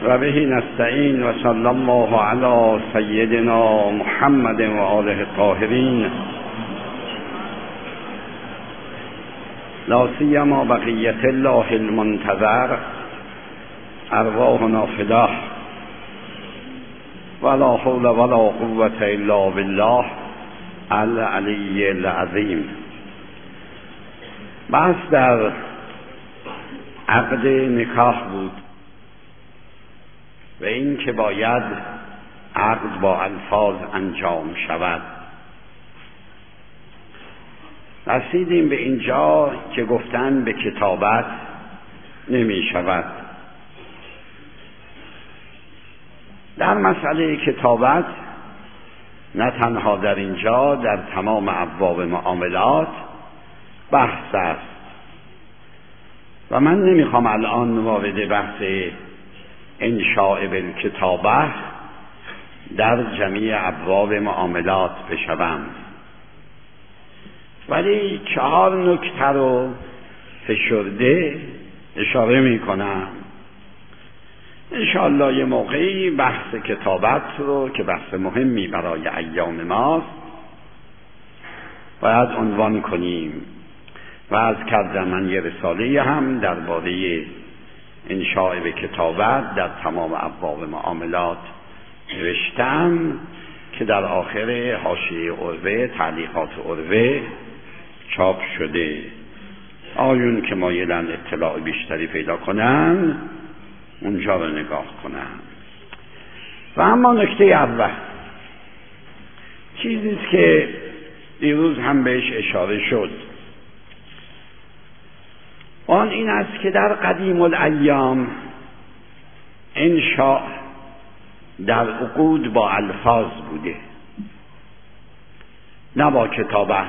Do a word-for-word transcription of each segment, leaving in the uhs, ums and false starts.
و به نستعین و صلی الله علی سیدنا محمد و آله الطاهرین لا سیما بقیت الله المنتظر ارواحنا فداه ولا حول ولا قوة الا بالله العلی العظیم. بحث در عقد نکاح بود و این که باید عقد با الفاظ انجام شود. رسیدیم به اینجا که گفتن به کتابت نمی شود. در مسئله کتابت نه تنها در اینجا، در تمام ابواب معاملات بحث است و من نمیخوام الان وارد بحث انشاء بالکتابه در جمیع ابواب معاملات بشوم، ولی چهار نکته رو فشرده اشاره میکنم. انشاءالله یه موقعی بحث کتابت رو که بحث مهمی برای ایام ماست باید عنوان کنیم. و از کردم من یه رساله هم درباره انشاء به کتابت در تمام ابواب معاملات نوشتم که در آخر حاشیه عروه، تعلیقات عروه چاپ شده. آیون که مایلن اطلاع بیشتری پیدا کنن اونجا رو نگاه کنن. و اما نکته اول چیزیست که دیروز هم بهش اشاره شد، آن این است که در قدیم الایام انشاء در عقود با الفاظ بوده، نه با کتابت.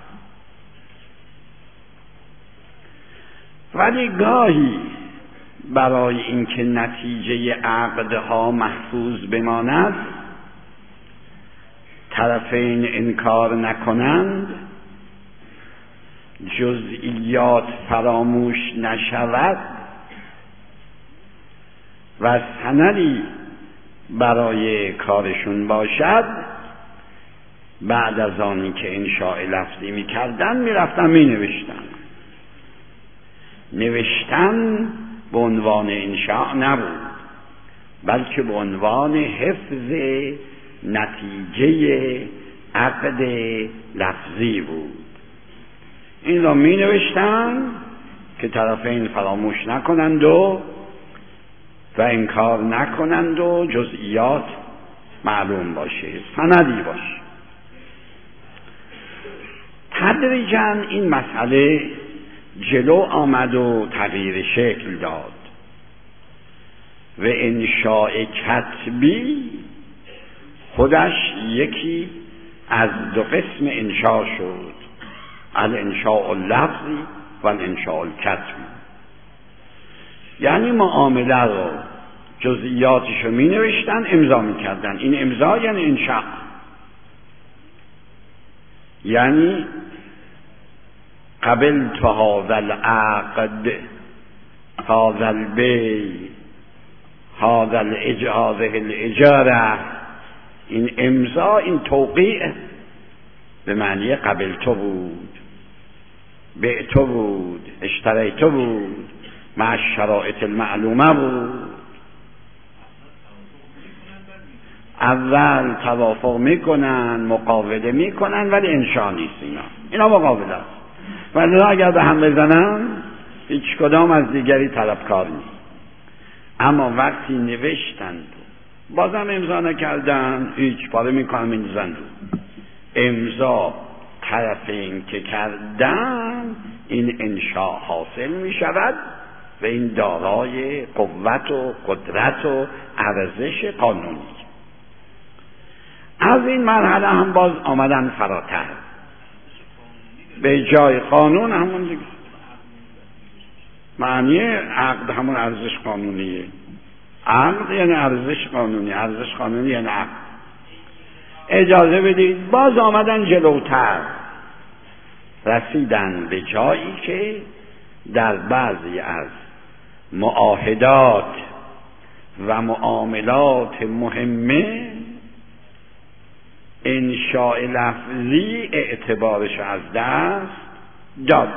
ولی گاهی برای اینکه نتیجه عقدها محفوظ بماند، طرفین انکار نکنند، جزئیات فراموش نشود و سندی برای کارشون باشد، بعد از آنی که انشاء لفظی می کردن می رفتن می نوشتن. نوشتن به عنوان انشاء نبود، بلکه به عنوان حفظ نتیجه عقد لفظی بود. این را می نوشتن که طرفین فراموش نکنند و و انکار نکنند و جزئیات معلوم باشه، سندی باشه. تدریجاً این مسئله جلو آمد و تغییر شکل داد و انشاء کتبی خودش یکی از دو قسم انشاء شد، الانشاء اللفظی و الانشاء الکتبی. یعنی معامله رو جزئیاتش رو می نوشتن، امضا می کردن. این امضا یعنی انشاء، یعنی قبلت هذا العقد هذا البیع هذا الاجازه الاجاره. این امضا، این توقیع به معنی قبلت بود، بعت بود، اشتریت بود، مع الشرائط المعلومه بود. اول توافق میکنن، مقابله میکنن، ولی انشاء نیست. اینا اینا مقابله است. ولی اگر به هم بزنن هیچ کدام از دیگری طلبکار نیست. اما وقتی نوشتند بازم امضا نکردن، هیچ پاره میکنن میزنن. امضا طرفین که کردن، این انشاء حاصل میشود و این دارای قوت و قدرت و ارزش قانونی. از این مرحله هم باز آمدن فراتر به جای قانون. همون دیگه معنی عقد همون ارزش قانونیه. عقد یعنی ارزش قانونی، ارزش قانونی یعنی عقد. اجازه بدید باز آمدن جلوتر، رسیدن به جایی که در بعضی از معاهدات و معاملات مهمه انشاء لفظی اعتبارش از دست داد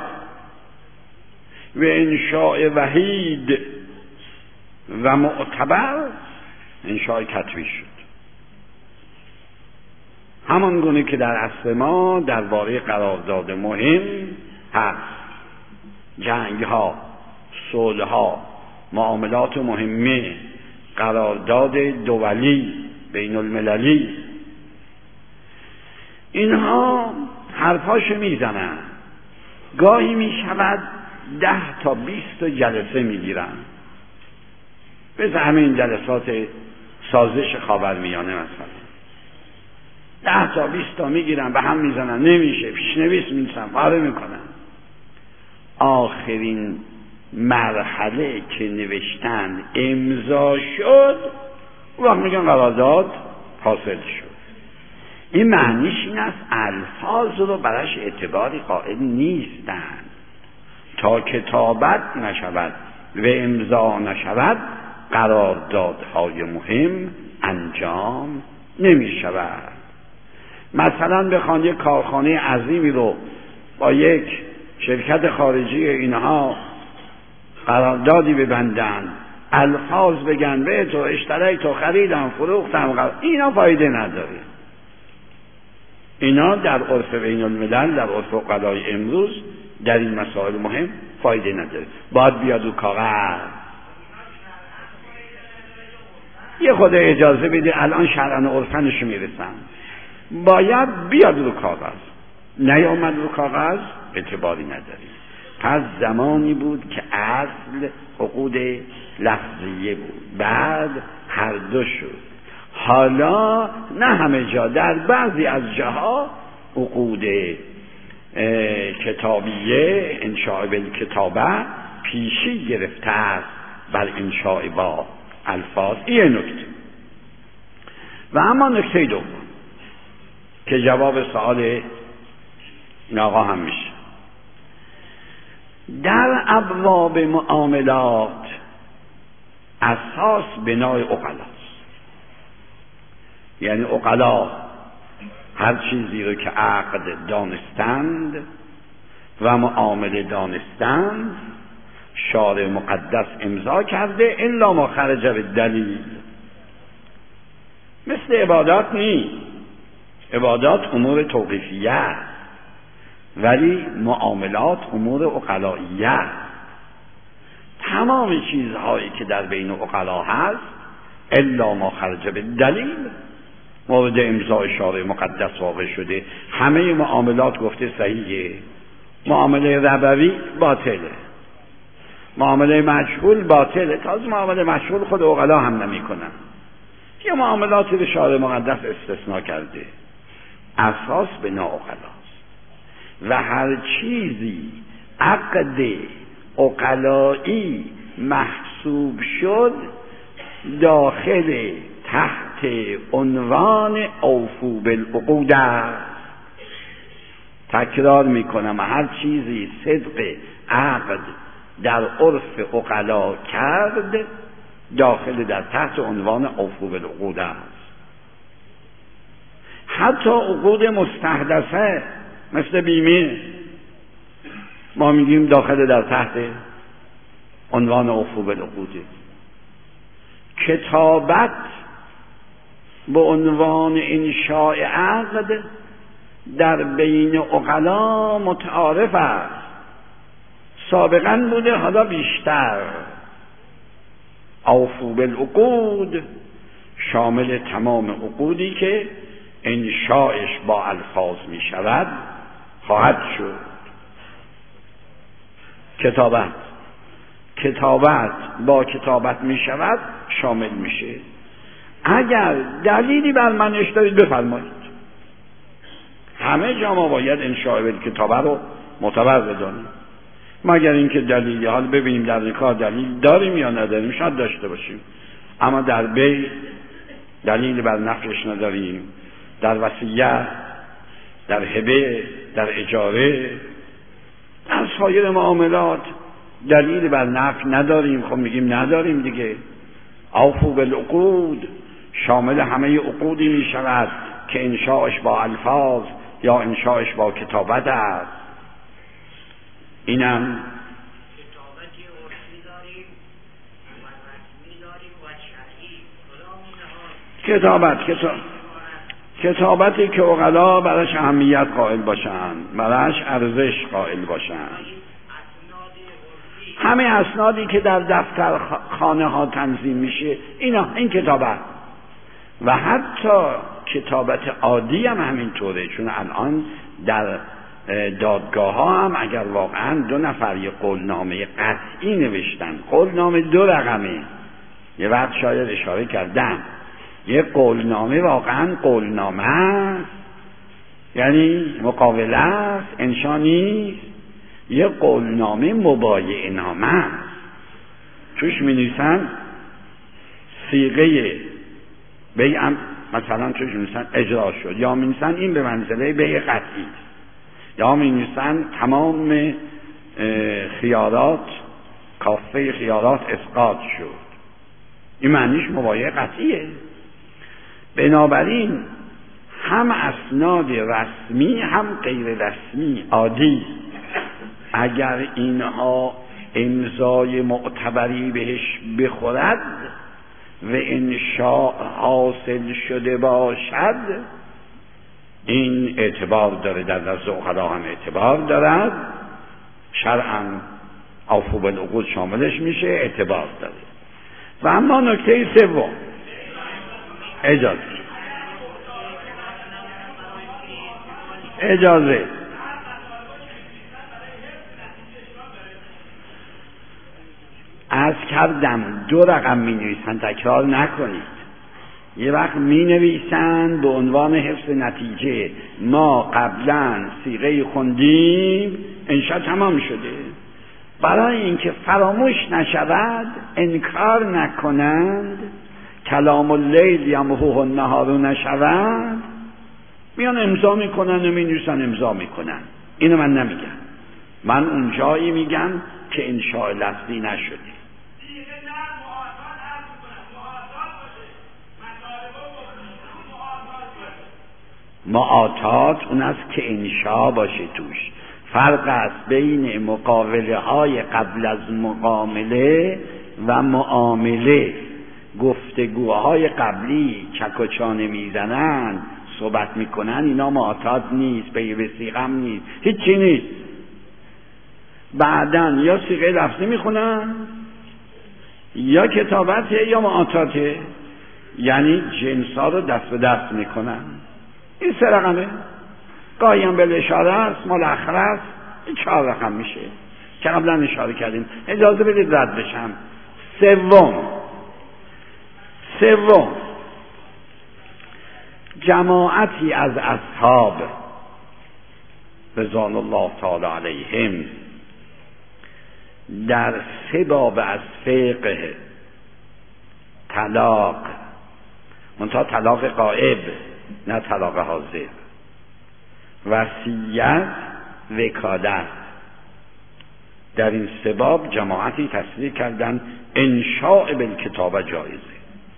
و انشاء وحید و معتبر انشاء کتبی شد. همان گونه که در عصر ما درباره قرارداد مهم هست، جنگ ها، صلح ها، معاملات مهمه، قرارداد دولی بین المللی، اینها حرفاش میزنن. گاهی میشود ده تا بیست جلسه میگیرن، مثل همین جلسات سازش خاورمیانه مثلا ده تا بیست تا میگیرن به هم میزنن، نمیشه، پیشنویس میزنن، پاره میکنن. آخرین مرحله که نوشتن امضا شد، اون وقت میگن قرارداد حاصل شد. این معنیش این است الفاظ رو براش اعتباری قائل نیستند. تا کتابت نشود و امضا نشود قراردادهای مهم انجام نمی شود. مثلا بخوان یک کارخانه عظیمی رو با یک شرکت خارجی اینها قراردادی ببندن، الفاظ بگن به تو اشترک تو خریدم فروختم، اینا فایده نداره. اینا در عرف بین الملل، در عرف عقلای امروز در این مسائل مهم فایده نداره. باید بیاد رو کاغذ. یه خود اجازه بده، الان شرعن و عرفنش میرسن، باید بیاد رو کاغذ. نیامد رو کاغذ اعتباری نداری. پس زمانی بود که اصل عقود لفظیه بود، بعد هر دو شد. حالا نه همه جا، در بعضی از جاها عقود کتابیه، انشاء بالکتابه پیشی گرفته است بر انشاء با الفاظ. این نکته. و اما نکته دوم که جواب سوال این آقا هم میشه، در ابواب معاملات اساس بنای عقلاست. یعنی عقلا هر چیزی رو که عقد دانستند و معامله دانستند شارع مقدس امضا کرده الا ما خرج بالدلیل. مثل عبادات نیست، عبادات امور توقیفیه، ولی معاملات امور عقلائیه. تمام چیزهایی که در بین عقلا هست الا ما خرج بالدلیل مورد امضای شارع مقدس واقع شده. همه معاملات گفته صحیحه. معامله ربوی باطله، معامله مجهول باطله، تازه معامله مجهول خود عقلا هم نمی کنن. یه معاملاتی به شارع مقدس استثناء کرده. اساس بنا عقلاست و هر چیزی عقد عقلایی محسوب شد داخل تحت عنوان اوفو بالعقود است. تکرار میکنم، هر چیزی صدق عقد در عرف عقلا کرد داخل در تحت عنوان اوفو بالعقود است. حتی عقود مستحدثه مثل بیمه ما میگیم داخل در تحت عنوان اوفو بالعقود. کتابت به عنوان انشاء عقد در بین عقلا متعارف است، سابقا بوده، حالا بیشتر. اوفو بالعقود شامل تمام عقودی که انشاءش با الفاظ می شود خواهد شد. کتابت کتابت با کتابت می شود شامل میشه. اگر دلیلی بر منش دارید بفرمایید. همه جا ما باید انشاء بالکتابه رو معتبر بدانیم، مگر اینکه دلیلی، حال ببینیم در نکاح دلیل داریم یا نداریم، شاید داشته باشیم، اما در بیع دلیل بر نفعش نداریم، در وصیت، در هبه، در اجاره، در سایر معاملات دلیل بر نفع نداریم، خب میگیم نداریم دیگه. اوفوا بالعقود شامل همه عقودی می شود که انشاءش با الفاظ یا انشاءش با کتابت است. اینم کتابتی عرفی داریم و رسمی داریم و شرعی. کتابت کتاب کتابتی که عقلا براش اهمیت قائل باشند، براش ارزش قائل باشند. همه اسنادی که در دفتر خانه ها تنظیم میشه اینا این کتابت، و حتی کتابت عادی هم همینطوره، چون الان در دادگاه ها هم اگر واقعا دو نفر یه قولنامه قطعی نوشتن، قولنامه دو رقمه، یه وقت شاید اشاره کردم، یه قولنامه واقعا قولنامه است، یعنی مقاوله است، انشا نیست، یه قولنامه مبایعه نامه است. توش می نویسن صیغه بیعم، مثلا توش می نویسن اجرا شد، یا می نویسن این به منزله بیع قطعی است، یا می نویسن تمام خیارات کافه خیارات اسقاط شد. این معنیش مبایعه قطعیه. بنابراین هم اسناد رسمی هم غیر رسمی عادی اگر اینها امضای معتبری بهش بخورد و انشاء حاصل شده باشد، این اعتبار داره، در نزد عقلا هم اعتبار دارد، شرعاً اوفوا بالعقود شاملش میشه، اعتبار داره. و اما نکته سوم، اجازه اجازه از کردم دو رقم می نویسن، تکرار نکنید. یه وقت می نویسن به عنوان حفظ نتیجه، ما قبلا صیغه خوندیم انشاء تمام شده، برای اینکه فراموش نشود، انکار نکنند، کلام اللیل یمحوه النهار نشود، میان امضا میکنن و می نویسن امضا میکنن. اینو من نمیگم، من اون جایی میگم که انشاء لفظی نشده. معاطات اون است که انشاء باشه توش. فرق است بین مقابله های قبل از مقامله و معامله. گفتگوهای قبلی چک و چانه میزنن، صحبت میکنن، اینا معاطات نیست، به وثیقم نیست، هیچی نیست. بعدن یا صیغه لفظی میخونن یا کتابته یا معاطاته، یعنی جنسا رو دست به دست میکنن. این سه رقمه، گاهی هم بالاشاره است، ملاخر است، این چهار رقم میشه که قبلا اشاره کردیم. اجازه بدید رد بشم. سوم سوم جماعتی از اصحاب رضوان الله تعالی علیهم در سه باب از فقه طلاق، منتها طلاق غائب نه طلاق حاضر، وصیت، وکالت، در این سه باب جماعتی تصریح کردن انشاء بالکتابه جایزه.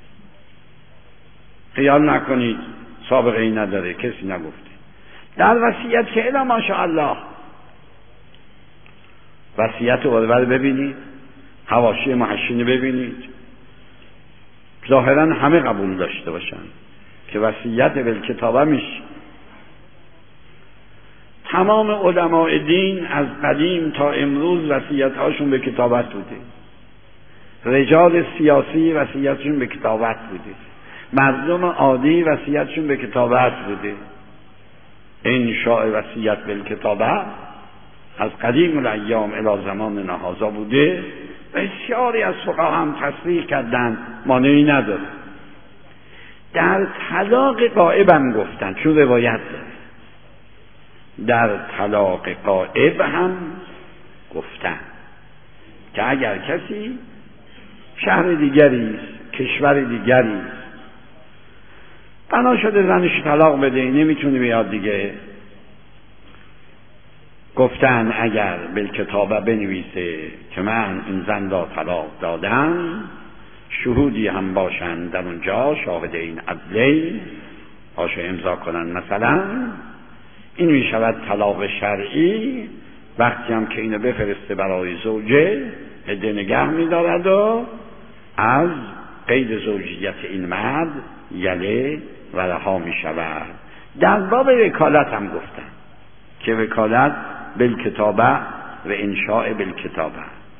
خیال نکنید سابقه ای نداره، کسی نگفته. در وصیت که الا ماشاءالله، وصیت اول ببینید، حواشی محشین ببینید، ظاهرا همه قبول داشته باشن که وصیت بالکتابه میشه. تمام علماء دین از قدیم تا امروز وصیت هاشون به کتابت بوده. رجال سیاسی وصیتشون به کتابت بوده، مردم عادی وصیتشون به کتابت بوده. انشاء وصیت بالکتابه از قدیم الایام الی زمان نهازا بوده. بسیاری از فقها هم تصریح کردن، مانعی نداره. در طلاق غائب هم گفتن، چون روایت داره. در طلاق غائب هم گفتن که اگر کسی شهر دیگری است، کشور دیگری است، بنا شده زنش طلاق بده، نمیتونه بیاد دیگه، گفتن اگر بالکتابه بنویسه که من این زن را طلاق دادم، شهودی هم باشند در اونجا، شاهد این عدلین باشه امضا کنن. مثلا این می شود طلاق شرعی وقتی هم که اینو بفرسته برای زوجه، عده نگه می دارد و از قید زوجیت این مرد یله و رها می شود. در باب وکالت هم گفتن که وکالت بالکتابه و انشاء بالکتابه.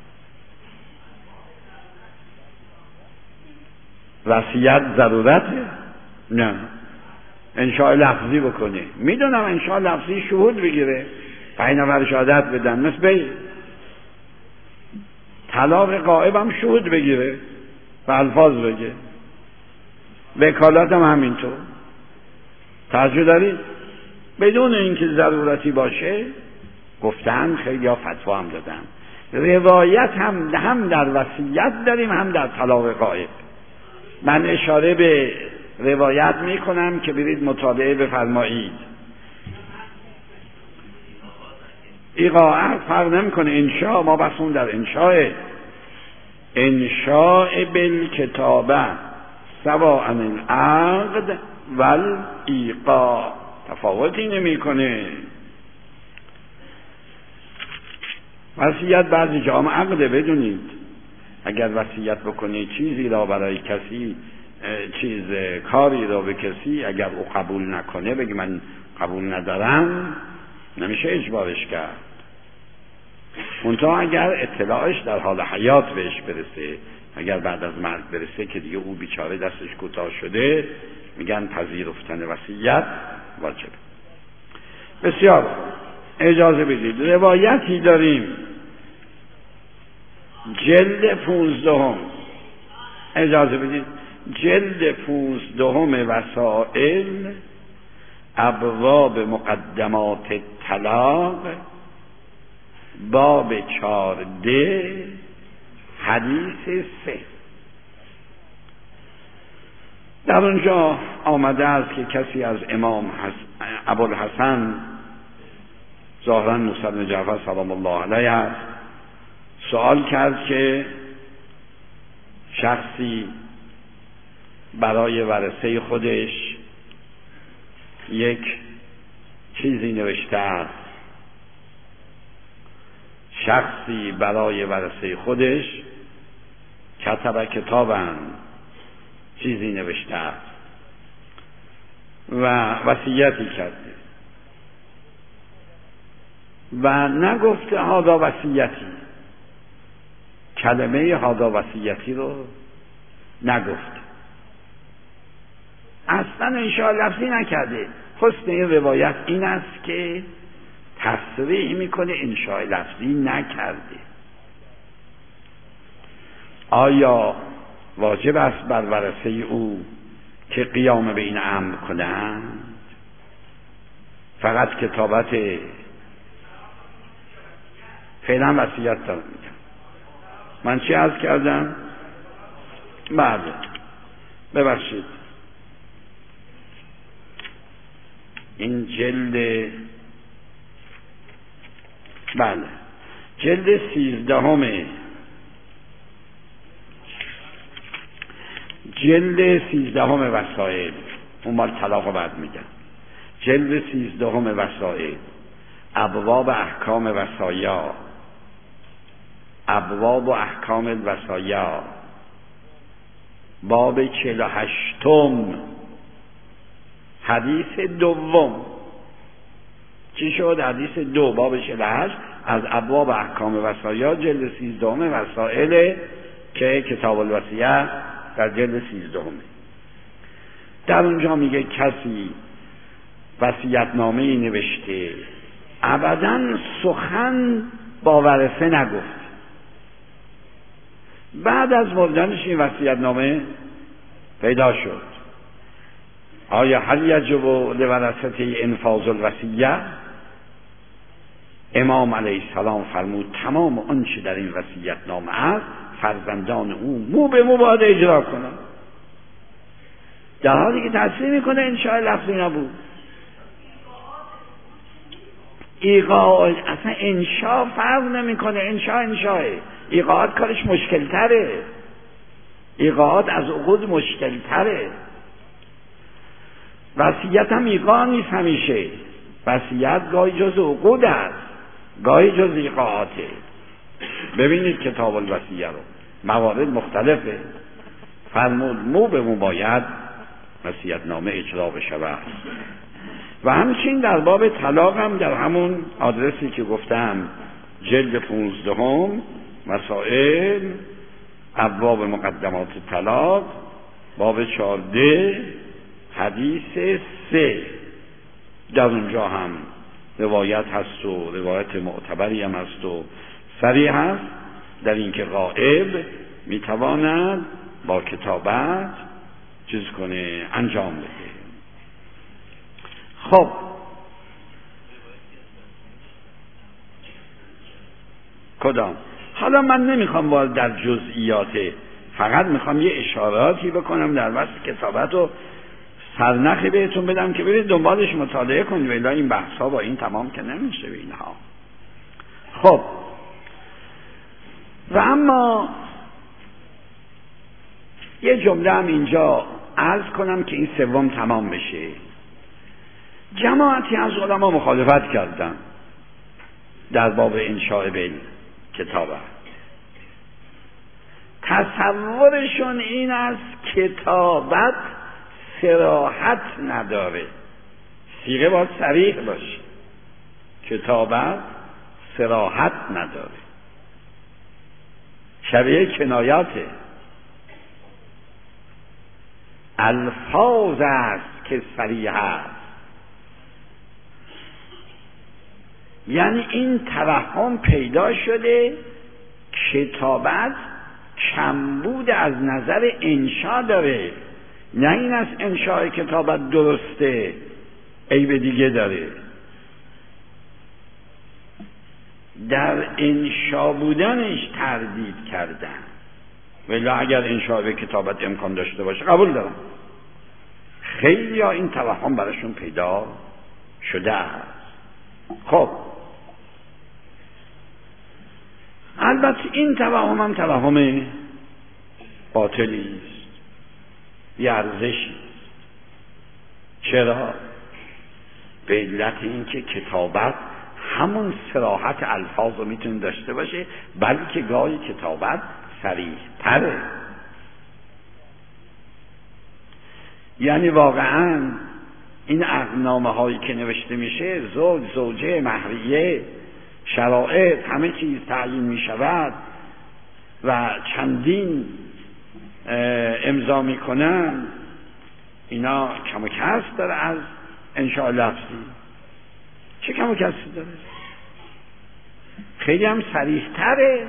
وصیت ضرورته؟ نه. انشاء لفظی بکنه. میدونم انشاء لفظی شهود بگیره، پنج نفر شهادت بدن، مثل طلاق غائب هم شهود بگیره و الفاظ بگه. وکالت هم همینطور. توجه دارید؟ بدون اینکه ضرورتی باشه گفتن، خیلی ها فتوا هم دادن. روایت هم هم در وصیت داریم هم در طلاق غائب. من اشاره به روایت می کنم که برید مطالعه بفرمایید. ایقاعت فرق نمی کنه. انشاء ما بسون در انشاء انشاء بالکتابه سواء العقد والایقاع، تفاوتی نمی کنه. وصیت بعضی جام عقده. بدونید اگر وصیت بکنه چیزی را برای کسی، چیز کاری را به کسی، اگر او قبول نکنه بگه من قبول ندارم، نمیشه اجبارش کرد. منتها اگر اطلاعش در حال حیات بهش برسه، اگر بعد از مرگ برسه که دیگه او بیچاره دستش کوتاه شده، میگن پذیرفتن وصیت واجب. بسیار اجازه بدید روایتی داریم جلد پونزدهم، اجازه بدید جلد پونزدهم وسائل، ابواب مقدمات طلاق، باب چارده، حدیث سه. در اونجا آمده است که کسی از امام ابوالحسن ظاهرا موسی بن جعفر سلام الله علیه است، سوال کرد که شخصی برای ورثه خودش یک چیزی نوشته است، شخصی برای ورثه خودش کتب کتابن چیزی نوشته است و وصیتی کرده و نگفته هادا وصیتی، کلمه هادا وصیتی رو نگفت، اصلا انشاء لفظی نکرده. حسن این روایت این است که تصریح میکنه انشاء لفظی نکرده. آیا واجب است بر ورثه او که قیام به این امر کنند؟ فقط کتابت فعلا وصیت دارم میگم. من چی عرض کردم؟ بله ببخشید این جلد، بله جلد سیزدهمه، جلد سیزدهم وسائل، اون مال طلاق بعد میگن. جلد سیزدهم وسائل، ابواب احکام وصایا، ابواب احکام الوصایا، باب چهل و هشتم، حدیث دوم. چی شد؟ حدیث دو باب چهل و هشت از ابواب احکام وصایا، جلد سیزدهم وسائل که کتاب الوصیه در جلد سیزدهم. در اونجا میگه کسی وصیت‌نامه‌ای نوشته ابداً سخن با ورثه نگفت، بعد از مردنش این وصیت‌نامه پیدا شد. آیا هل یجب لورثته انفاذ الوصیه؟ امام علیه السلام فرمود تمام آنچه در این وصیت‌نامه است فرزندان او مو به مو باید اجرا کنند، در حالی که تصریح میکنه انشاء لفظی نبود. ایقاع اصلا انشاء فرق نمیکنه، انشاء انشاءه، ایقاعات کارش مشکل تره. ایقاعات از عقود مشکل تره. وصیت هم ایقاع نیست همیشه، وصیت گاهی جز عقود است، گاهی جز ایقاعاته. ببینید کتاب الوصیه رو، موارد مختلفه. فرمود مو به مو باید وصیت نامه اجرا بشود. و همچنین در باب طلاق هم در همون آدرسی که گفتم جلد پونزدهم مسائل ابواب مقدمات طلاق باب چارده حدیث سه، در اونجا هم روایت هست و روایت معتبری هم هست و صریح هست در اینکه غائب میتواند با کتابت چیز کنه، انجام بده. خب کدام؟ حالا من نمیخوام وارد در جزئیاته، فقط میخوام یه اشاراتی بکنم در وسط کتابت و سرنخی بهتون بدم که برید دنبالش مطالعه کنید، ولی این بحث ها با این تمام که نمیشه به اینها. خب و اما یه جمله هم اینجا عرض کنم که این سوم تمام بشه. جماعتی از علما مخالفت کردن در باب انشاء بیل کتابه. تصورشون این است کتابت صراحت نداره، صیغه باید صریح باشه، کتابت صراحت نداره، شبیه کنایاته، الفاظ است که صریح است. یعنی این توهم پیدا شده کتابت کمبود از نظر انشا داره، نه این از انشاء کتابت درسته عیب دیگه داره. در انشا بودنش تردید کردن، ولی اگر انشاء به کتابت امکان داشته باشه قبول دارم. خیلی ها این توهم براشون پیدا شده است. خب البته این توهم هم توهم باطلی است، بی ارزشی. چرا؟ به علت اینکه کتابت همون صراحت الفاظ رو میتونه داشته باشه، بلکه گاهی کتابت صریح تره. یعنی واقعا این عقدنامه هایی که نوشته میشه، زوج، زوجه، مهریه، شرایط، همه چیز تعیین می شود و چندین امضا می کنن، اینا کم و کسر داره از انشاء لفظی. چه کم و کسر داره؟ خیلی هم صریح تره.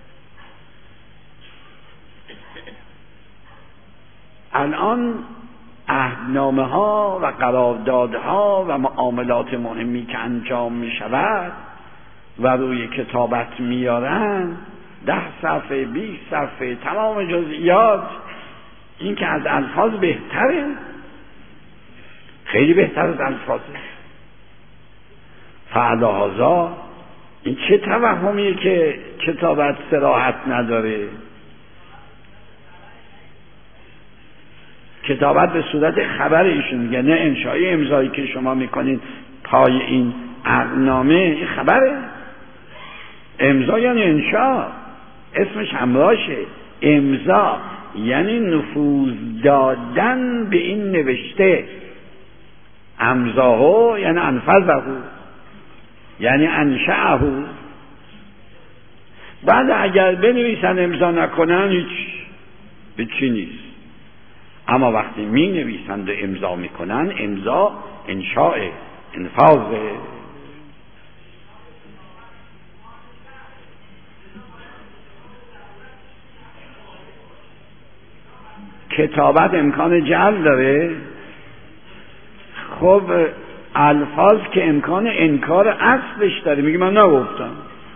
الان عهدنامه ها و قراردادها و معاملات مهمی که انجام می شود و روی کتابت میارن، ده صفحه، بیست صفحه، تمام جزئیات، این که از الفاظ بهتره، خیلی بهتر از الفاظه. فعلاهازا این چه توهمیه که کتابت صراحت نداره؟ کتابت به صورت خبر ایشون میگه، نه انشای امضایی که شما میکنید پای این عقدنامه، این خبره. امضا یعنی انشا، اسمش همراشه. امضا یعنی نفوذ دادن به این نوشته. امضاهو یعنی انفذهو، یعنی انشأهو. بعد اگر بنویسن امضا نکنن هیچ هیچی نیست، اما وقتی می نویسند و امضا میکنن، امضا انشاء، انفاذه. کتابت امکان جعل داره. خب الفاظ که امکان انکار اصلش داره، میگه من نگفتم،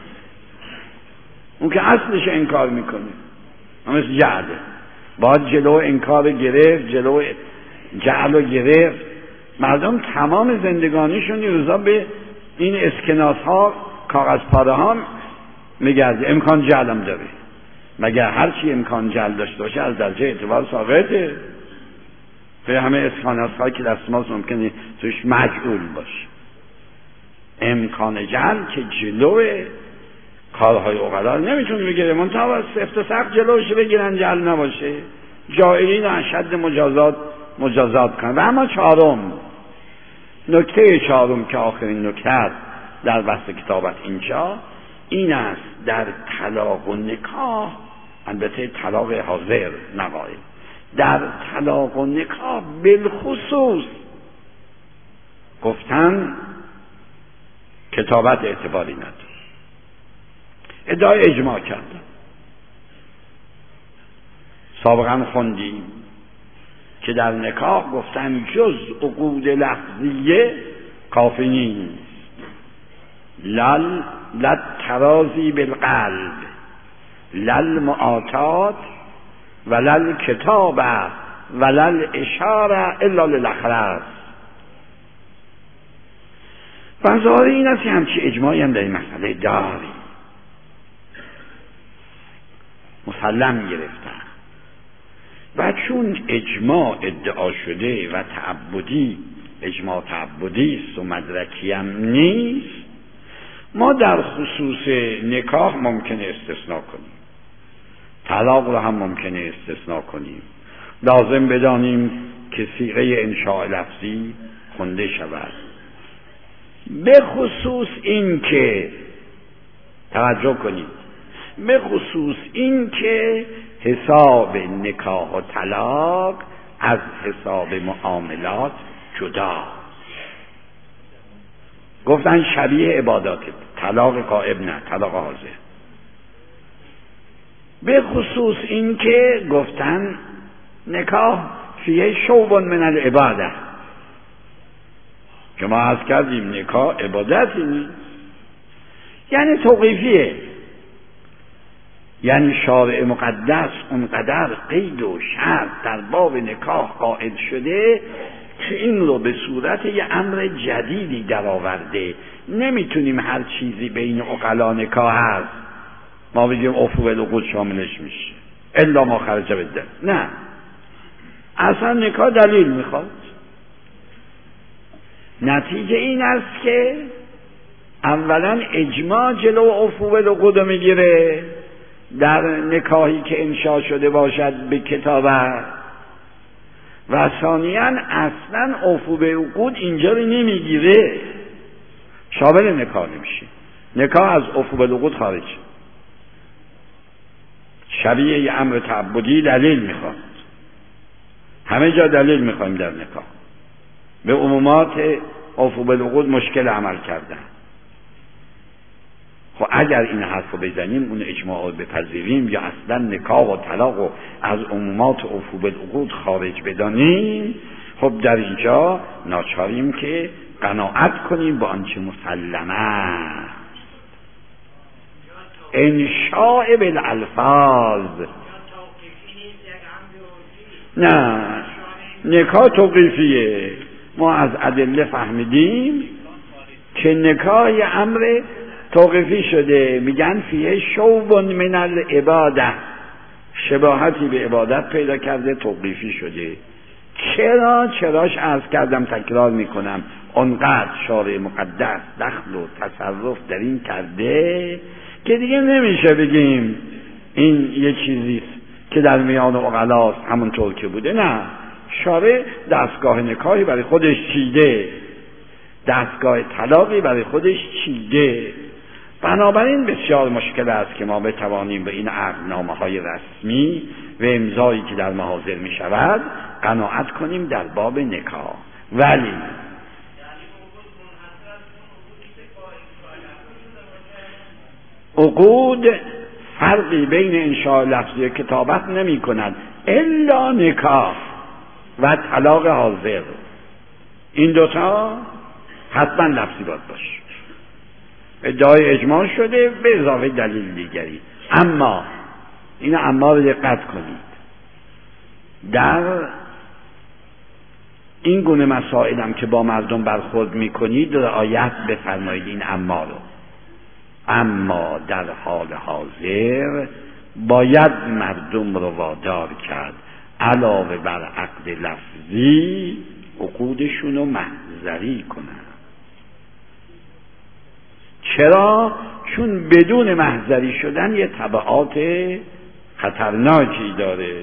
اون که اصلش انکار میکنه، مثل جعله، باید جلو انکار گرفت، جلو جعل گرفت. مردم تمام زندگانیشون این روزا به این اسکناس ها، کاغذ پاره ها میگرده، امکان جعلم داره. مگر هر چی امکان جل داشته باشه از درجه اعتبار ساقطه؟ به همه اسکاناس هایی که دست ماست ممکنه توش مجعول باشه. امکان جل که جلوه کارهای اقلا نمیتونه بگیره، منتها با سفت و سخت جلوش بگیرن جل نباشه، جائلین اشد مجازات مجازات کنن. و اما چهارم، نکته چهارم که آخرین نکته در بحث کتابت اینجا این است، در طلاق و نکاح، البته طلاق حاضر نقایل، در طلاق و نکاح بالخصوص گفتن کتابت اعتباری نداره. ادعای اجماع کردن. سابقا خوندیم که در نکاح گفتن جز عقود لفظیه کافی نیست. لل لل ترازی بالقلب لل معاطات ولل کتاب ولل اشاره الا للاخرس. بنظار این است که همچی اجماعی هم در این مسئله داری مسلم گرفتن. و چون اجماع ادعا شده و تعبدی، اجماع تعبدی است و مدرکی هم نیست، ما در خصوص نکاح ممکنه استثناء کنیم، طلاق رو هم ممکنه استثناء کنیم. لازم بدانیم که صیغه انشاء لفظی خونده شود، به خصوص این که توجه کنید، به خصوص این که حساب نکاح و طلاق از حساب معاملات جدا. گفتن شبیه عبادات، طلاق غائب نه، طلاق حاضر. به خصوص این که گفتن نکاح فیه شوب من العباده، که ما عرض کردیم نکاح عبادتی نیست، یعنی توقیفیه. یعنی شارع مقدس اونقدر قید و شرط در باب نکاح قائل شده که این رو به صورت یه امر جدیدی در آورده. نمیتونیم هر چیزی بین عقلا نکاح هست ما بگیم عفو بالعقود شاملش میشه الا ما خرج بده. نه، اصلا نکاح دلیل میخواد. نتیجه این است که اولا اجماع جلو عفو بالعقود رو میگیره در نکاحی که انشاء شده باشد به کتابت، و ثانیاً اصلا عفو بالعقود اینجا رو نمیگیره، شامل نکاح نمیشه. نکاح از عفو بالعقود خارج، شبیه یه امر تعبدی دلیل میخواد. همه جا دلیل میخوایم در نکاح. به عمومات عفو بالعقود مشکل عمل کردن. خب اگر این حرف رو بزنیم، اون اجماع رو بپذیریم، یا اصلا نکاح و طلاق رو از عمومات عفو بالعقود خارج بدانیم، خب در اینجا ناچاریم که قناعت کنیم با آنچه مسلمه است. انشاء بالالفاظ نه، نکاح توقیفیه. ما از ادله فهمیدیم که نکاح یه امر توقیفی شده، میگن فیه شوب من العباده، شباهتی به عبادت پیدا کرده، توقیفی شده. چرا؟ چراش عرض کردم، تکرار میکنم، اونقدر شارع مقدس دخل و تصرف در این کرده که دیگه نمیشه بگیم این یه چیزیست که در میان عقلاست همونطور که بوده. نه، شارع دستگاه نکاحی برای خودش چیده، دستگاه طلاقی برای خودش چیده. بنابراین بسیار مشکل است که ما بتوانیم به این عقدنامه های رسمی و امضایی که در محاضر می شود قناعت کنیم در باب نکاح. ولی عقود فرقی بین انشاء لفظی و کتابت نمی کند الا نکاح و طلاق حاضر. این دوتا حتما لفظی باید باشه. ادعای اجماع شده به اضافه دلیل دیگری. اما این اما رو دقت کنید، در این گونه مسائل هم که با مردم برخورد میکنید رعایت بفرمایید این اما رو. اما در حال حاضر باید مردم رو وادار کرد علاوه بر عقد لفظی عقودشون رو محضری کنن. چرا؟ چون بدون محضری شدن یه تبعات خطرناکی داره.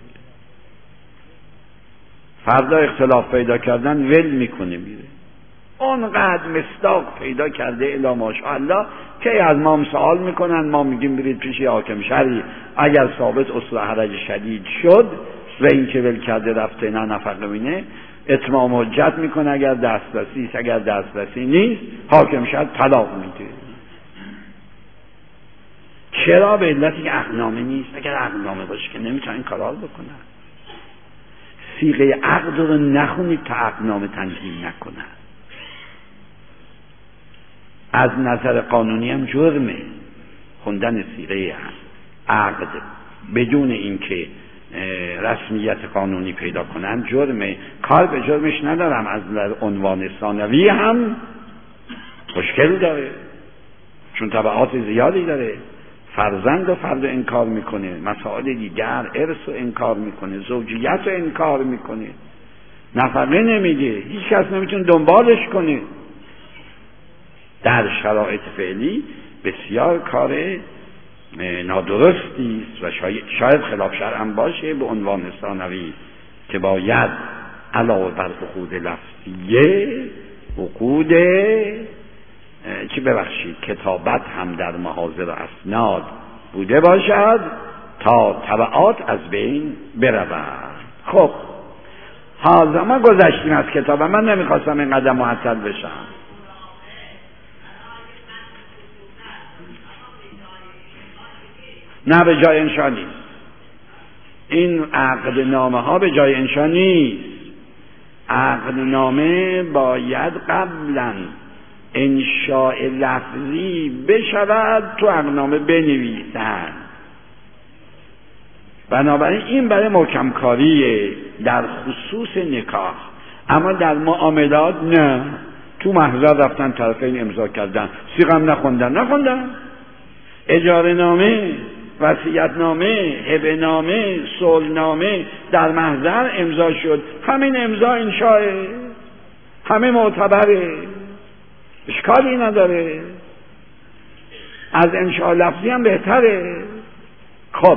فردا اختلاف پیدا کردن ول میکنه میره، اونقدر مصداق پیدا کرده الا ماشاءالله که از ما سوال میکنن، ما میگیم برید پیش حاکم شرعی، اگر ثابت اصل حرج شدید شد و این که ول کرده رفته نه نفقه مینه اتمام حجت میکنه، اگر دسترسی است، اگر دسترسی نیست حاکم شرع طلاق میده. چرا؟ به علتی که عقدنامه نیست. اگر عقدنامه باشه که نمیتونن این کارا رو بکنن. صیغه عقد رو نخونید تا عقدنامه تنظیم نکنن. از نظر قانونی هم جرمه خوندن صیغه عقد بدون اینکه رسمیت قانونی پیدا کنن جرمه. کار به جرمش ندارم، از عنوان ثانوی هم مشکل داره چون تبعات زیادی داره. فرزند و فرد انکار میکنه، مسائل دیگر، ارث رو انکار میکنه، زوجیت رو انکار میکنه، نفقه نمیده، هیچ کس نمیتونه دنبالش کنه. در شرایط فعلی بسیار کار نادرستی است و شاید, شاید خلاف شرع هم باشه به عنوان ثانوی که باید علاوه بر عقود لفظیه عقود چی ببخشید کتابت هم در محاضر و اسناد بوده باشد تا تبعات از بین برود. خب حاضر ما گذشتیم از کتاب، من نمیخواستم اینقدر معطل بشم. نه به جای انشا نیست، این عقد نامه ها به جای انشا نیست. عقد نامه باید قبلا انشاء لفظی بشود تو عقدنامه بنویسند. بنابراین این برای محکم کاریه در خصوص نکاح، اما در معاملات نه. تو محضر رفتن طرفین امضا کردن، صیغم نخوندن نخوندن اجاره نامه، وصیت نامه، هبه نامه، صلح نامه در محضر امضا شد، همین امضا انشاء، همه معتبره، اشکالی نداره، از انشاء لفظی هم بهتره. خب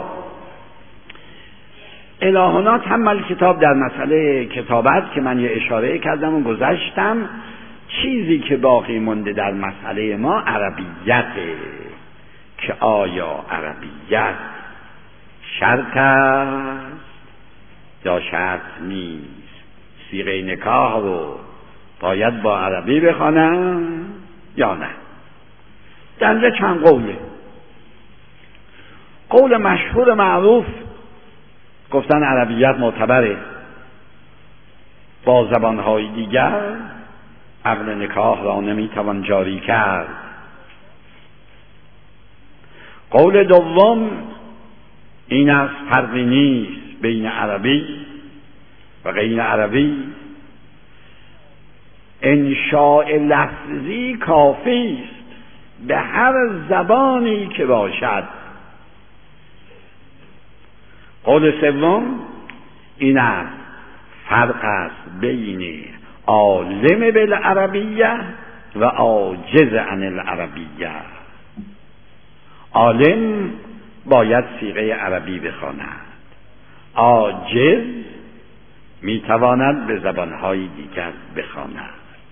الهنا تمل کتاب در مسئله کتابت که من یه اشاره کردم و گذشتم. چیزی که باقی مونده در مسئله ما عربیته که آیا عربیت شرط است یا شرط نیست. صیغه نکاح رو باید با عربی بخوانم یا نه. در چند قوله. قول مشهور معروف گفتن عربیت معتبره، با زبانهای دیگر عقد نکاح را نمیتوان جاری کرد. قول دوم این است فرقی نیست بین عربی و غیر عربی، انشاء لفظی کافی است به هر زبانی که باشد. قول سوم این است فرق است بین عالم بالعربیه و عاجز عن العربیه. عالم باید صیغه عربی بخواند، عاجز میتواند به زبانهای دیگر بخواند.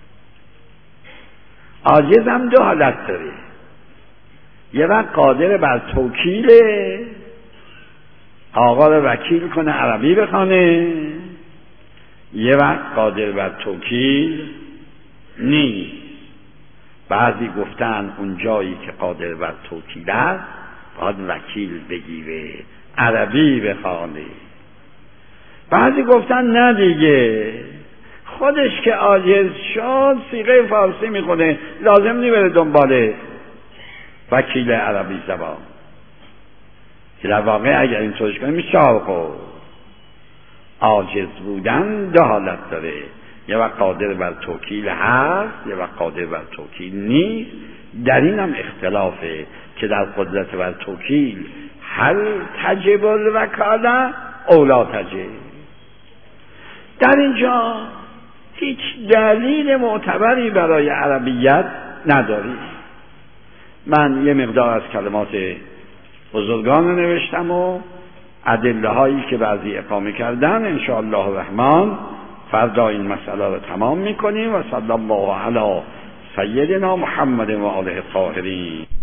عاجز هم دو حالت داره، یه وقت قادر بر توکیله، آقا رو وکیل کنه عربی بخونه، یه وقت قادر بر توکیل نیست. بعضی گفتن اون جایی که قادر بر توکیل است باید وکیل بگیره عربی بخونه. بعضی گفتن نه دیگه، خودش که عاجز شد صیغه فارسی میخونه، لازم نی بره دنبال وکیل عربی زبان. که در واقع اگر این طورش کنیم میشه آقا عاجز بودن دو حالت داره، یه وقت قادر بر توکیل هست، یه وقت قادر بر توکیل نیست. در این هم اختلافه که در قدرت بر توکیل هل تجب الوکاله او لا تجب. در اینجا هیچ دلیل معتبری برای عربیت نداری. من یه مقدار از کلمات بزرگان رو نوشتم و ادله هایی که بعضی اقامه کردن، ان شاء الله الرحمن فردا این مسئله رو تمام میکنیم. و صلی الله علی سیدنا محمد و آله الطاهرین.